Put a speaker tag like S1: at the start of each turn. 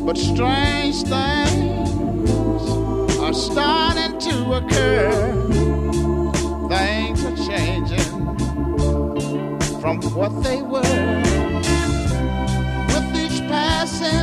S1: But strange things are starting to occur. Things are changing from what they were. With each passing